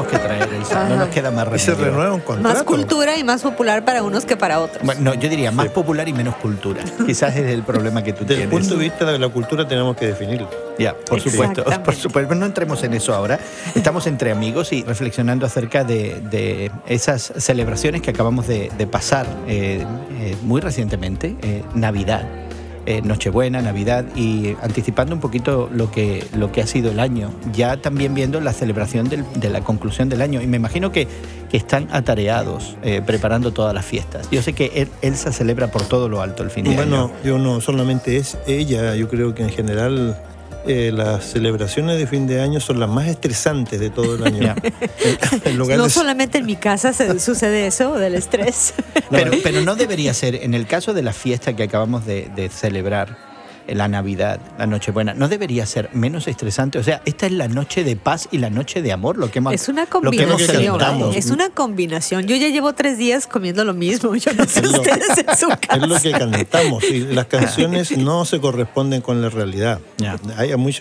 que traer, Elsa. No nos queda más Y se remedio. renueva un contrato. Más cultura y más popular para unos que para otros. Bueno, no, yo diría más popular y menos cultura. Quizás es el problema que tú Desde el tienes. punto de vista de la cultura tenemos que definirlo. Ya, por supuesto, Exactamente. por supuesto. No entremos en eso ahora. Estamos entre amigos y reflexionando acerca de esas celebraciones que acabamos de pasar muy recientemente, Navidad. Nochebuena, Navidad, y anticipando un poquito lo que ha sido el año, ya también viendo la celebración de la conclusión del año, y me imagino que están atareados preparando todas las fiestas. Yo sé que Elsa celebra por todo lo alto el fin de año. Bueno, yo no solamente es ella, yo creo que en general las celebraciones de fin de año son las más estresantes de todo el año. Ya. En lugar No de- solamente en mi casa sucede eso, del estrés. Pero no debería ser, en el caso de la fiesta que acabamos de celebrar, la Navidad, la Nochebuena, ¿no debería ser menos estresante? O sea, esta es la noche de paz y la noche de amor, lo que hemos Es una lo que hemos combinación. celebrado. Es una combinación. Yo ya llevo 3 días comiendo lo mismo. Yo no sé Es lo- ustedes en su casa. Es lo que cantamos y las canciones no se corresponden con la realidad. Ya. Hay mucho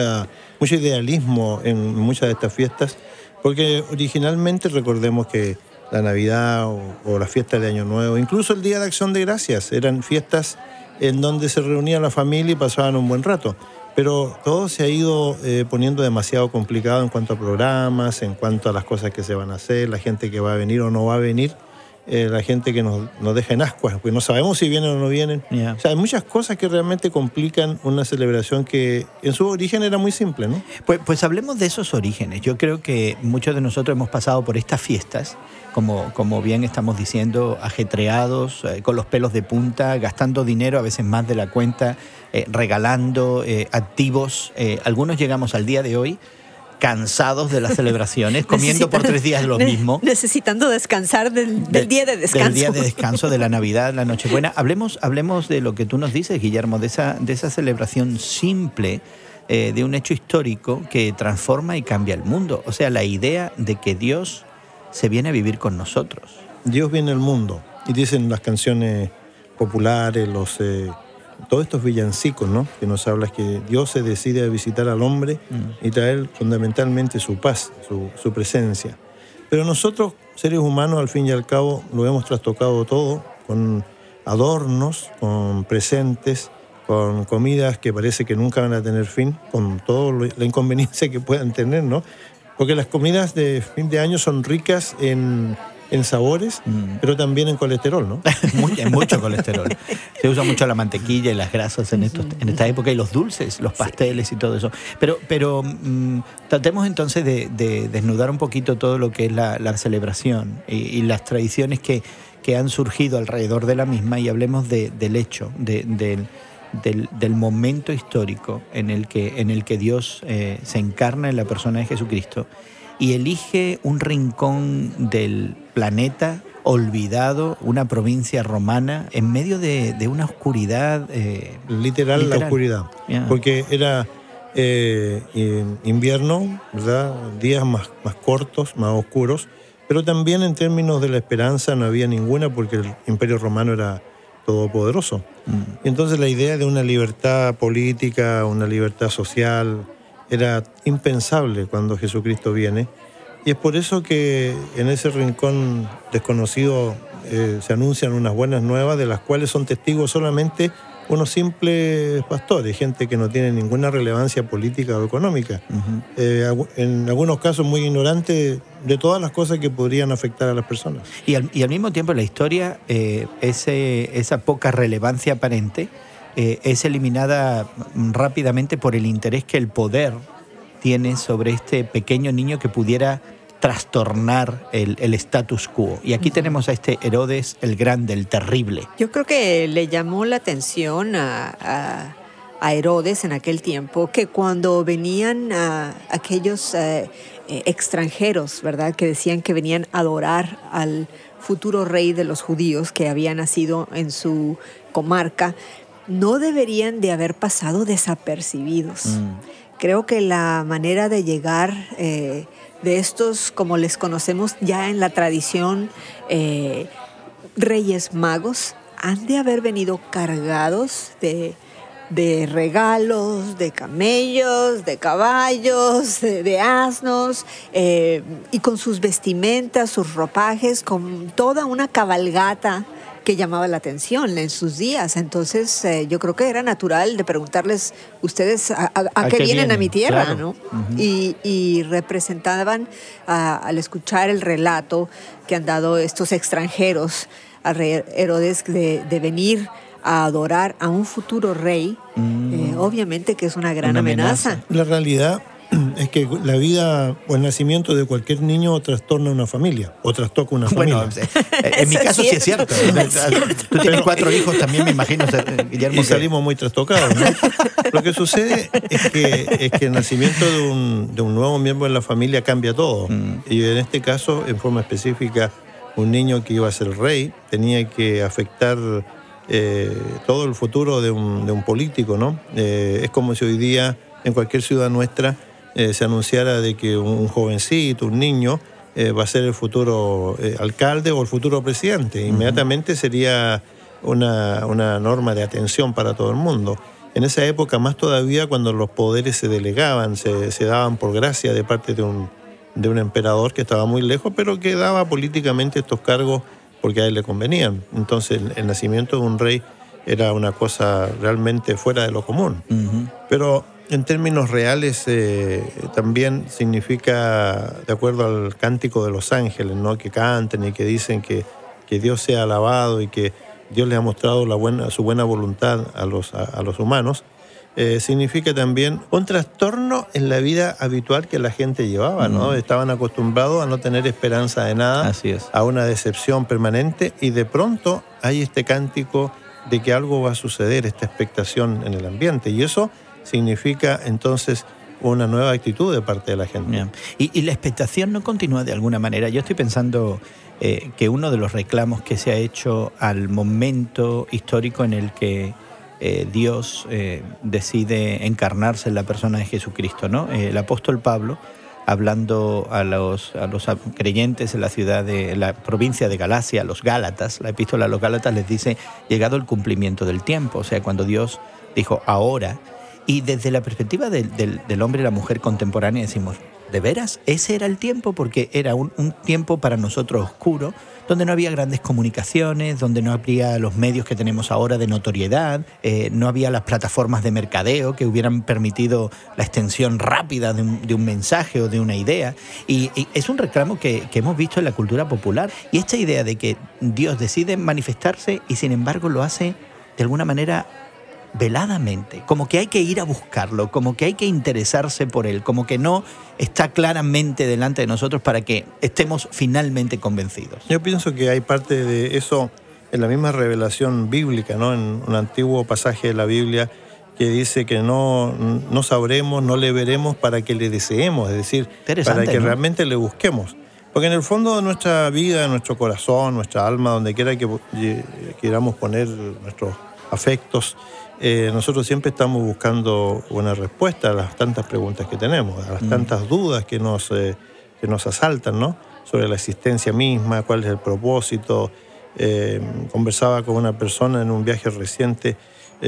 idealismo en muchas de estas fiestas, porque originalmente recordemos que la Navidad o la fiesta de Año Nuevo, incluso el Día de Acción de Gracias, eran fiestas en donde se reunía la familia y pasaban un buen rato. Pero todo se ha ido poniendo demasiado complicado en cuanto a programas, en cuanto a las cosas que se van a hacer, la gente que va a venir o no va a venir. La gente que nos deja en ascuas, porque no sabemos si vienen o no vienen. Yeah. O sea, hay muchas cosas que realmente complican una celebración que en su origen era muy simple, ¿no? Pues hablemos de esos orígenes. Yo creo que muchos de nosotros hemos pasado por estas fiestas, como bien estamos diciendo, ajetreados, con los pelos de punta, gastando dinero, a veces más de la cuenta, regalando, activos. Algunos llegamos al día de hoy cansados de las celebraciones, comiendo por 3 días lo mismo. Necesitando descansar del día de descanso. Del día de descanso, de la Navidad, la Nochebuena. Hablemos de lo que tú nos dices, Guillermo, de esa celebración simple, de un hecho histórico que transforma y cambia el mundo. O sea, la idea de que Dios se viene a vivir con nosotros. Dios viene al mundo. Y dicen las canciones populares, todos estos villancicos, ¿no? Que nos habla que Dios se decide a visitar al hombre y traer fundamentalmente su paz, su presencia. Pero nosotros, seres humanos, al fin y al cabo, lo hemos trastocado todo con adornos, con presentes, con comidas que parece que nunca van a tener fin, con toda la inconveniencia que puedan tener, ¿no? Porque las comidas de fin de año son ricas en sabores, pero también en colesterol, ¿no? Hay mucho colesterol. Se usa mucho la mantequilla y las grasas en esta época, y los dulces, los pasteles y todo eso. Pero tratemos entonces de desnudar un poquito todo lo que es la celebración y las tradiciones que han surgido alrededor de la misma, y hablemos del hecho, del momento histórico en el que Dios se encarna en la persona de Jesucristo y elige un rincón del planeta olvidado, una provincia romana, en medio de una oscuridad. Literal, la oscuridad. Yeah. Porque era invierno, ¿verdad? Días más cortos, más oscuros, pero también en términos de la esperanza no había ninguna, porque el Imperio Romano era todopoderoso. Y entonces la idea de una libertad política, una libertad social, era impensable cuando Jesucristo viene. Y es por eso que en ese rincón desconocido se anuncian unas buenas nuevas, de las cuales son testigos solamente unos simples pastores, gente que no tiene ninguna relevancia política o económica. En algunos casos muy ignorantes de todas las cosas que podrían afectar a las personas. Y al mismo tiempo en la historia, esa poca relevancia aparente es eliminada rápidamente por el interés que el poder tiene sobre este pequeño niño que pudiera trastornar el status quo. Y aquí tenemos a este Herodes el Grande, el terrible. Yo creo que le llamó la atención a Herodes en aquel tiempo que cuando venían aquellos extranjeros, ¿verdad?, que decían que venían a adorar al futuro rey de los judíos que había nacido en su comarca, no deberían de haber pasado desapercibidos. Creo que la manera de llegar de estos, como les conocemos ya en la tradición, Reyes Magos, han de haber venido cargados de de regalos, de camellos, de caballos, de asnos, y con sus vestimentas, sus ropajes, con toda una cabalgata que llamaba la atención en sus días. Entonces, yo creo que era natural de preguntarles, ¿ustedes a qué vienen a mi tierra? Claro. ¿No? Uh-huh. Y representaban, al escuchar el relato que han dado estos extranjeros a Herodes de venir a adorar a un futuro rey, obviamente que es una gran amenaza. La realidad es que la vida o el nacimiento de cualquier niño trastorna una familia o trastoca una familia. Bueno, en mi caso sí es cierto. Tú tienes 4 hijos también, me imagino, Guillermo. Y salimos muy trastocados, ¿no? Lo que sucede es que el nacimiento de un nuevo miembro en la familia cambia todo. Y en este caso, en forma específica, un niño que iba a ser rey tenía que afectar todo el futuro de un político, ¿no? Es como si hoy día en cualquier ciudad nuestra se anunciara de que un jovencito, un niño, va a ser el futuro alcalde o el futuro presidente. Inmediatamente sería una norma de atención para todo el mundo. En esa época, más todavía, cuando los poderes se delegaban, se daban por gracia de parte de un emperador que estaba muy lejos, pero que daba políticamente estos cargos porque a él le convenían. Entonces, el nacimiento de un rey era una cosa realmente fuera de lo común. Pero en términos reales también significa, de acuerdo al cántico de los ángeles, ¿no? Que canten y que dicen que Dios sea alabado y que Dios le ha mostrado su buena voluntad a los humanos, significa también un trastorno en la vida habitual que la gente llevaba, ¿no? Estaban acostumbrados a no tener esperanza de nada, Así es. a una decepción permanente, y de pronto hay este cántico de que algo va a suceder, esta expectación en el ambiente, y eso significa entonces una nueva actitud de parte de la gente. Yeah. Y la expectación no continúa de alguna manera. Yo estoy pensando que uno de los reclamos que se ha hecho al momento histórico en el que Dios decide encarnarse en la persona de Jesucristo, ¿no? El apóstol Pablo, hablando a los creyentes en la provincia de Galacia, los Gálatas, la epístola a los Gálatas les dice, llegado el cumplimiento del tiempo, o sea, cuando Dios dijo ahora. Y desde la perspectiva del hombre y la mujer contemporánea decimos, ¿de veras? Ese era el tiempo, porque era un tiempo para nosotros oscuro, donde no había grandes comunicaciones, donde no había los medios que tenemos ahora de notoriedad, no había las plataformas de mercadeo que hubieran permitido la extensión rápida de un mensaje o de una idea. Y es un reclamo que hemos visto en la cultura popular. Y esta idea de que Dios decide manifestarse y sin embargo lo hace de alguna manera veladamente, como que hay que ir a buscarlo, como que hay que interesarse por él, como que no está claramente delante de nosotros para que estemos finalmente convencidos. Yo pienso que hay parte de eso en la misma revelación bíblica, ¿no? En un antiguo pasaje de la Biblia que dice que no sabremos, no le veremos para que le deseemos, es decir, para que realmente le busquemos. Porque en el fondo de nuestra vida, nuestro corazón, nuestra alma, donde quiera que queramos poner nuestros afectos, nosotros siempre estamos buscando una respuesta a las tantas preguntas que tenemos, a las tantas dudas que nos asaltan, ¿no? Sobre la existencia misma, cuál es el propósito. Conversaba con una persona en un viaje reciente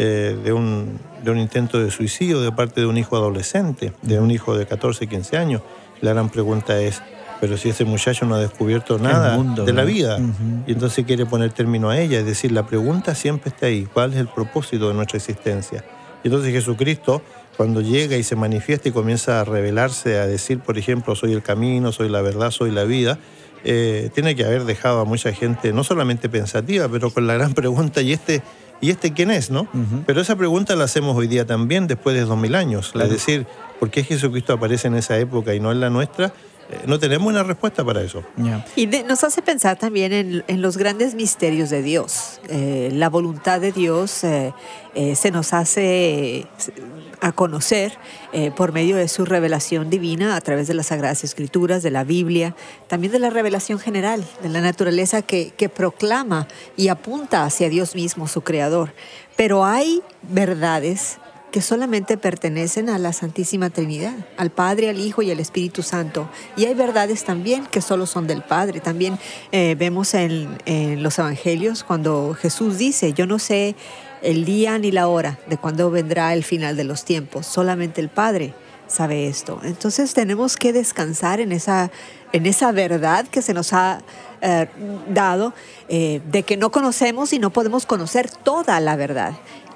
de un intento de suicidio de parte de un hijo adolescente, de un hijo de 14, 15 años. La gran pregunta es, pero si ese muchacho no ha descubierto nada de la vida, y entonces quiere poner término a ella, es decir, la pregunta siempre está ahí, ¿cuál es el propósito de nuestra existencia? Y entonces Jesucristo, cuando llega y se manifiesta y comienza a revelarse, a decir, por ejemplo, soy el camino, soy la verdad, soy la vida, tiene que haber dejado a mucha gente no solamente pensativa, pero con la gran pregunta, ¿y este quién es, no? Pero esa pregunta la hacemos hoy día también, después de 2000 años. Claro. Es decir, ¿por qué Jesucristo aparece en esa época y no en la nuestra? No tenemos una respuesta para eso. Yeah. Y nos hace pensar también en los grandes misterios de Dios. La voluntad de Dios se nos hace a conocer por medio de su revelación divina a través de las Sagradas Escrituras, de la Biblia, también de la revelación general, de la naturaleza que proclama y apunta hacia Dios mismo, su Creador. Pero hay verdades que solamente pertenecen a la Santísima Trinidad, al Padre, al Hijo y al Espíritu Santo. Y hay verdades también que solo son del Padre. También vemos en los Evangelios cuando Jesús dice: yo no sé el día ni la hora de cuándo vendrá el final de los tiempos, solamente el Padre sabe esto. Entonces tenemos que descansar en esa verdad que se nos ha dado, de que no conocemos y no podemos conocer toda la verdad.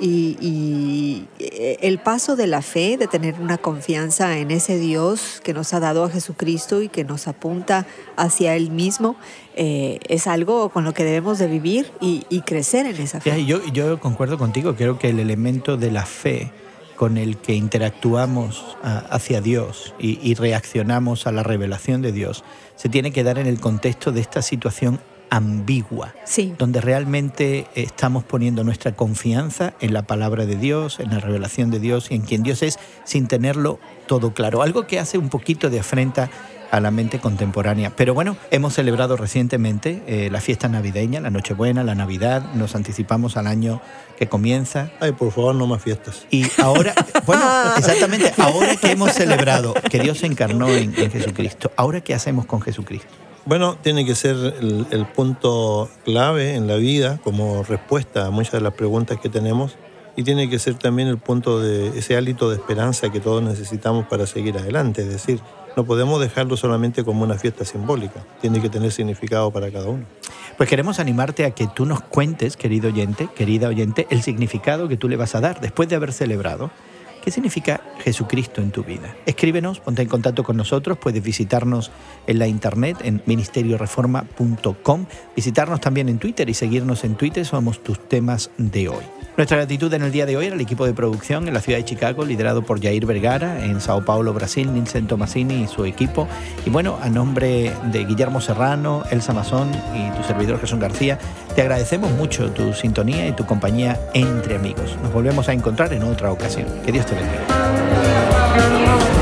Y el paso de la fe, de tener una confianza en ese Dios que nos ha dado a Jesucristo y que nos apunta hacia Él mismo, es algo con lo que debemos de vivir y crecer en esa fe. Yo concuerdo contigo, creo que el elemento de la fe con el que interactuamos hacia Dios y reaccionamos a la revelación de Dios se tiene que dar en el contexto de esta situación ambigua, sí, donde realmente estamos poniendo nuestra confianza en la palabra de Dios, en la revelación de Dios y en quien Dios es, sin tenerlo todo claro. Algo que hace un poquito de afrenta a la mente contemporánea. Pero bueno, hemos celebrado recientemente la fiesta navideña, la Nochebuena, la Navidad, nos anticipamos al año que comienza. Ay, por favor, no más fiestas. Y ahora, bueno, exactamente, ahora que hemos celebrado que Dios se encarnó en Jesucristo, ¿ahora qué hacemos con Jesucristo? Bueno, tiene que ser el punto clave en la vida como respuesta a muchas de las preguntas que tenemos, y tiene que ser también el punto de ese hálito de esperanza que todos necesitamos para seguir adelante. Es decir, no podemos dejarlo solamente como una fiesta simbólica, tiene que tener significado para cada uno. Pues queremos animarte a que tú nos cuentes, querido oyente, querida oyente, el significado que tú le vas a dar después de haber celebrado. ¿Qué significa Jesucristo en tu vida? Escríbenos, ponte en contacto con nosotros, puedes visitarnos en la internet en ministerioreforma.com, visitarnos también en Twitter y seguirnos en Twitter, somos tus temas de hoy. Nuestra gratitud en el día de hoy al equipo de producción en la ciudad de Chicago, liderado por Jair Vergara, en Sao Paulo, Brasil, Nielsen Tomasini y su equipo. Y bueno, a nombre de Guillermo Serrano, Elsa Mazón y tu servidor Jesús García, te agradecemos mucho tu sintonía y tu compañía entre amigos. Nos volvemos a encontrar en otra ocasión. Que Dios te bendiga.